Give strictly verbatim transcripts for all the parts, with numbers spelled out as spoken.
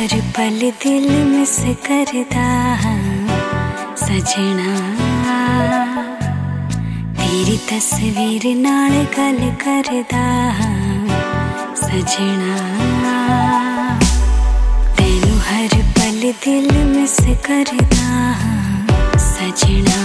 हर पल दिल मिस करदा सजना, तेरी तस्वीर नाल गल करदा सजना। तेनू हर पल दिल मिस करदा सजना,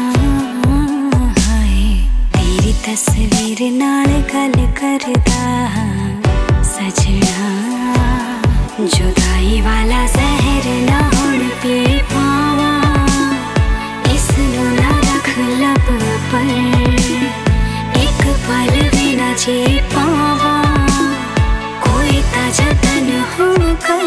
हाय तेरी तस्वीर नाल गल करदा सजना। जुदाई वाला जहर ना हुण पी पावा, इसनू ना रख लब पर, एक पल भी ना जी पावा, कोई ता जतन हुण कर।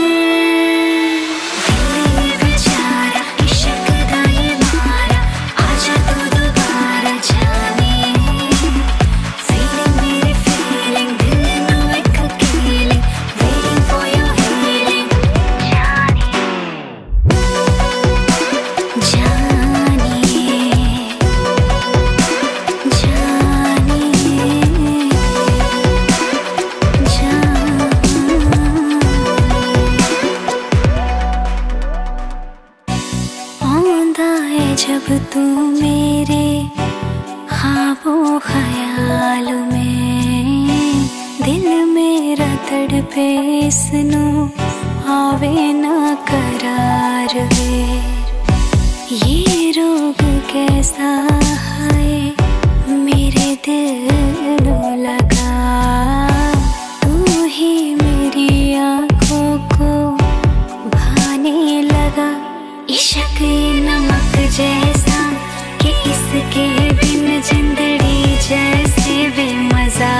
जब तू मेरे ख्वाबों ख्याल में, दिल मेरा तड़पे इसनू आवे ना करार वे। ये रोग कैसा है मेरे दिल लगा, तू ही मेरी आँखों को भाने लगा। इश्क नमक जैसा कि इसके बिन जिंदड़ी जैसे बेमजा,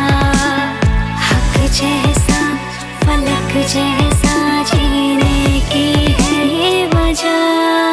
हक जैसा फलक जैसा जीने की है ये वजह।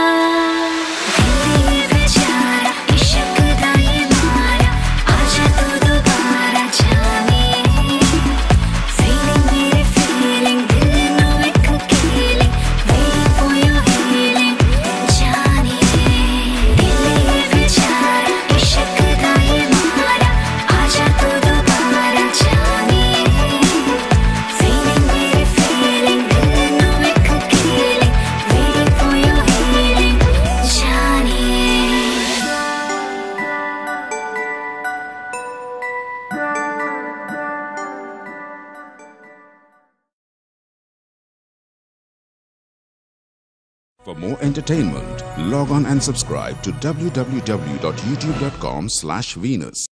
For more entertainment, log on and subscribe to w w w dot youtube dot com slash Venus.